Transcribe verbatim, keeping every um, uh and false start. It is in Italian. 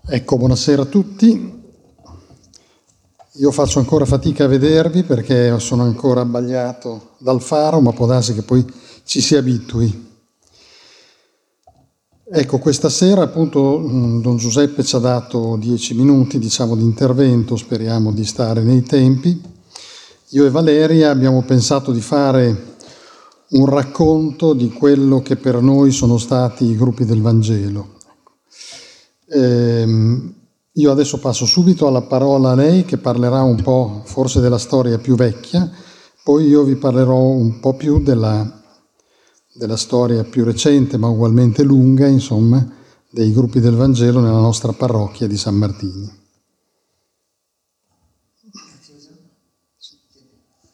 Ecco, buonasera a tutti. Io faccio ancora fatica a vedervi perché sono ancora abbagliato dal faro, ma può darsi che poi ci si abitui. Ecco, questa sera appunto Don Giuseppe ci ha dato dieci minuti, diciamo, di intervento, speriamo di stare nei tempi. Io e Valeria abbiamo pensato di fare un racconto di quello che per noi sono stati i gruppi del Vangelo. Ehm, io adesso passo subito alla parola a lei, che parlerà un po' forse della storia più vecchia, poi io vi parlerò un po' più della, della storia più recente ma ugualmente lunga, insomma, dei gruppi del Vangelo nella nostra parrocchia di San Martino.